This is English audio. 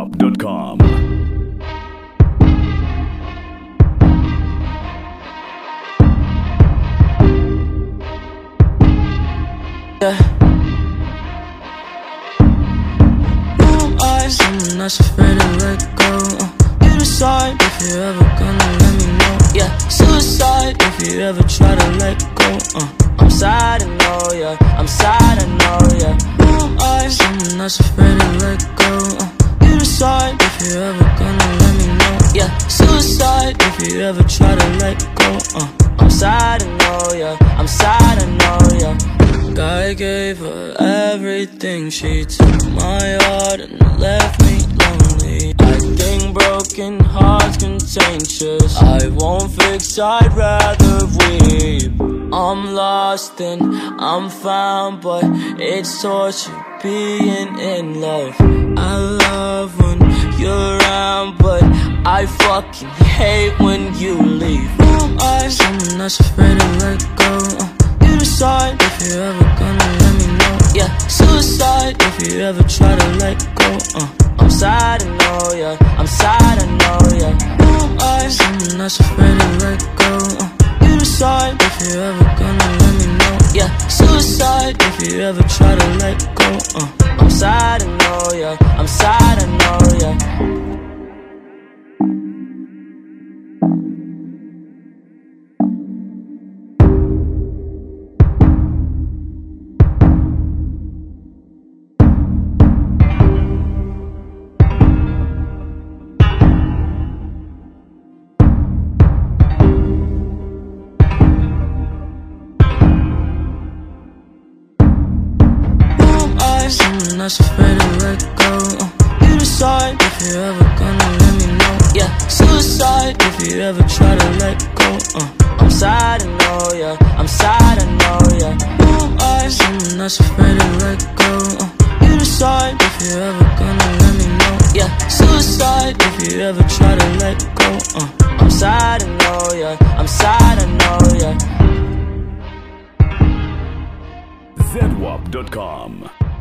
zedwap.com. Someone that's afraid to let go. You decide if you're ever gonna let me know. Yeah, suicide if you ever try to let go. I'm sad, I know, yeah. I'm sad, I know, yeah. Who am I? Someone that's afraid to let go. You decide if you're ever gonna let me know. Yeah, suicide if you ever try to let go. I'm sad, I know, yeah. I'm sad, I know, yeah. I gave her everything, she took my heart and left me lonely. I think broken hearts contagious. I won't fix, I'd rather weep. I'm lost and I'm found, but it's torture being in love. I love when you're around, but I fucking hate when you leave. Who am I? Someone that's afraid to let go. You decide if you're ever gonna let me know. Yeah, suicide if you ever try to let go. I'm sad, I know, yeah. I'm sad, I know, yeah. Who am I? Someone that's afraid to let go. You decide if you're ever gonna let me know. Yeah, suicide if you ever try to let go. I'm sad, I know, yeah. I'm sad, I know, yeah. Someone that's afraid to let go. You decide if you're ever gonna let me know. Yeah, suicide if you ever try to let go. I'm sad, I know, yeah. I'm sad, I know, yeah. Who am I? Someone that's afraid to let go. You decide if you're ever gonna let me know. Yeah, suicide if you ever try to let go. I'm sad, I know, yeah. I'm sad, I know, yeah. zedwap.com.